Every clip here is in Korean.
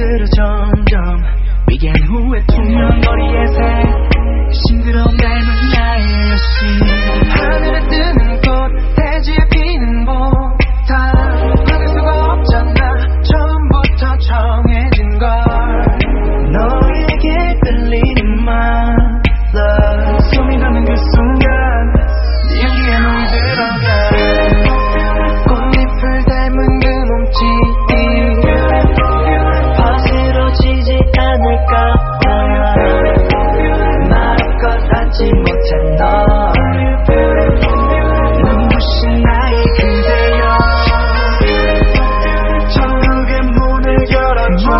들어 점점 위기한 후에 투명거리의 새 싱그러운 닮은 나의 여신 하늘에 뜨는 꽃 대지에 피는 보다 막을 수가 없잖아 처음부터 정해진 걸 너에게 끌리는 my love 숨이 가는 그 순간 네 향기에 눈이 들어가 꽃잎을 닮은 그 몸짓이 거스러지지 않을까 마음껏 안지 못한 너 눈부신 나의 그대여 천국의 문을 열어줘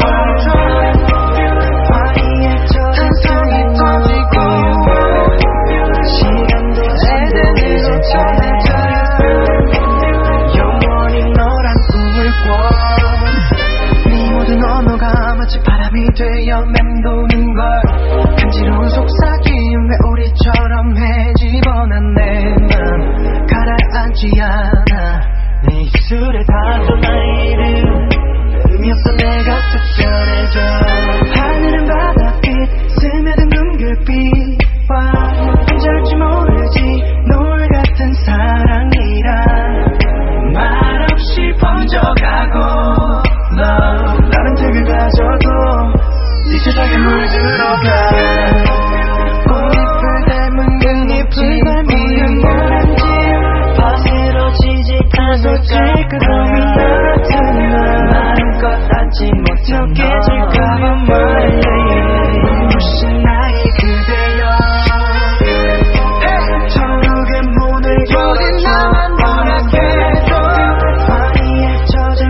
파리에 젖은 성이 터지고 시간도 에덴에서 전해져 영원히 너란 꿈을 꿔 네 모든 언어가 마치 바람이 되어 맴도는 걸 간지러운 속삭임에 우리처럼 해집어난 내 맘 가라앉지 않아 내 입술에 닿던 나의 이름 의미 없어 내가 특별해져 하늘은 바다빛 스며든 눈결빛과 언제일지 모르지 노을 같은 사랑이라 말없이 번져가고 love 나는 되게 가져도 이 세상에 물들어가 꽃잎을 닮은 그 잎이 거스러지지 않을까 그럼이 나같은 마음껏 안지 못한 깨질까봐 말해 눈부신 나의 그대여 천국의 문을 열어줘 허락해줘 파리에 젖은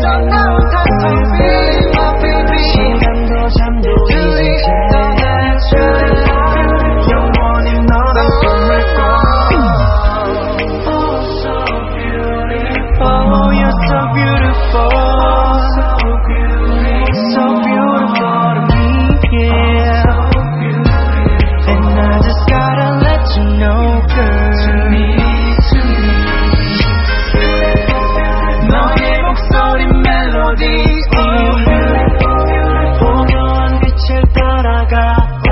시간도 잠들지 이제 영원히 너란 꿈을 꿔 Oh so beautiful Oh you're so beautiful So beautiful to me yeah And I just gotta let you know girl To me 너의 목소리 멜로디 고요한 빛을 따라가